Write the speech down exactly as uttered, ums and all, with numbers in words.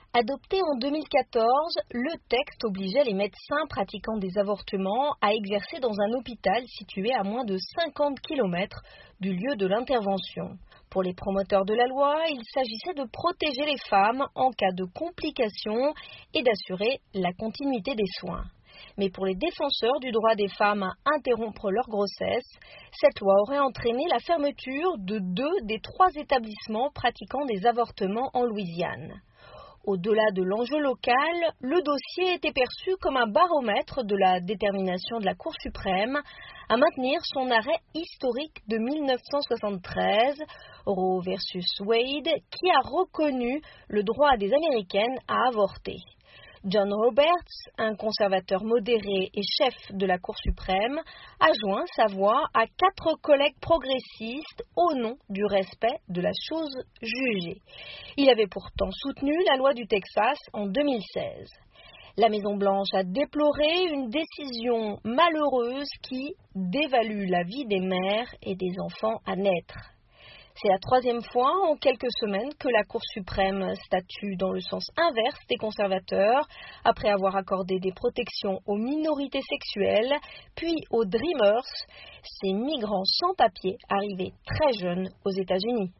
Adopté en deux mille quatorze, le texte obligeait les médecins pratiquant des avortements à exercer dans un hôpital situé à moins de cinquante kilomètres du lieu de l'intervention. Pour les promoteurs de la loi, il s'agissait de protéger les femmes en cas de complications et d'assurer la continuité des soins. Mais pour les défenseurs du droit des femmes à interrompre leur grossesse, cette loi aurait entraîné la fermeture de deux des trois établissements pratiquant des avortements en Louisiane. Au-delà de l'enjeu local, le dossier était perçu comme un baromètre de la détermination de la Cour suprême à maintenir son arrêt historique de mille neuf cent soixante-treize, Roe versus Wade, qui a reconnu le droit des Américaines à avorter. John Roberts, un conservateur modéré et chef de la Cour suprême, a joint sa voix à quatre collègues progressistes au nom du respect de la chose jugée. Il avait pourtant soutenu la loi du Texas en deux mille seize. La Maison-Blanche a déploré une décision malheureuse qui dévalue la vie des mères et des enfants à naître. C'est la troisième fois en quelques semaines que la Cour suprême statue dans le sens inverse des conservateurs, après avoir accordé des protections aux minorités sexuelles, puis aux Dreamers, ces migrants sans papier arrivés très jeunes aux États-Unis.